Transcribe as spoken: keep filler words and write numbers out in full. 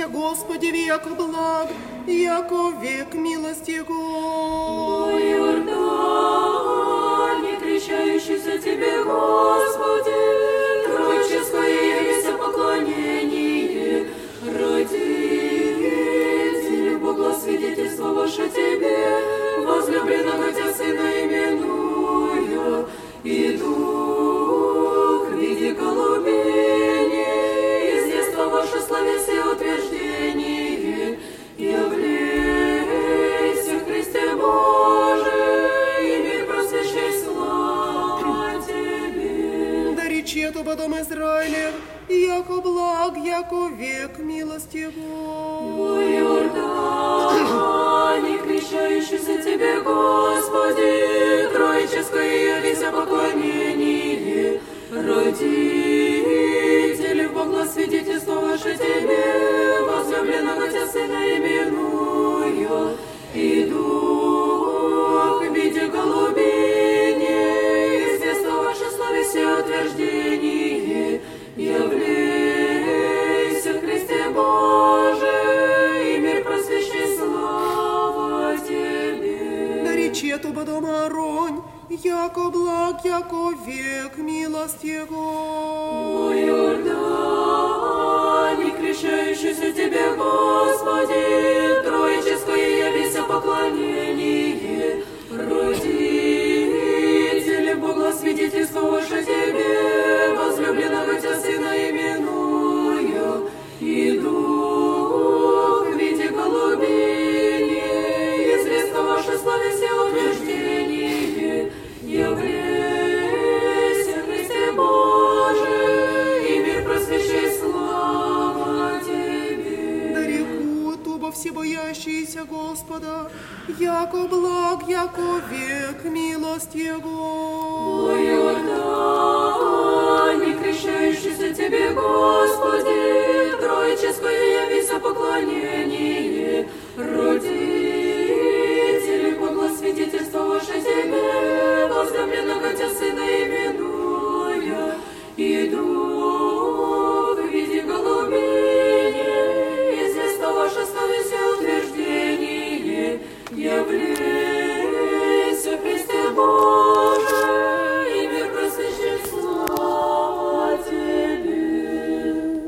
Господи, яко благ, яко век милости Его. О Иордане, крещающийся Тебе, Господи, Троическое явися поклонение, родители, Бога свидетельство ваше Тебе, возлюбленного Тебя Сына именуя, и Дух в виде голубини, из детства ваше словесие утверждение, явлейся, Христе Божий, и мир просвещай, слава Тебе. Да речет об дом Израилев, яко благ, яко век милости Его. О Иордане, крещающийся Тебе, Господи, Троическое явися поклонение, родители, Бога свидетельство ваше Тебе, возлюбленного Тебя Сына именуя, и Дух в виде голубини, из детства ваше словесие утверждение, явлейся, Христе Божий, и мир просвещай, слава Тебе. Да речет об дом Ааронь, яко благ, яко век милость Его. О Иордане, крещающийся Тебе, Господи, Троическое явися поклонение, родители, Бога свидетельство ваше Тебе, возлюбленного Тебя Сына именуя, и Дух в виде голубини, известно ваше словесие утверждение, явлейся, Христе Божий, и мир просвещай, слава Тебе. Да рекут оба всебоящиеся Господа, яко благ, яко век милость Его. О Иордане, крещающийся Тебе, Господи, Троическое явися поклонение,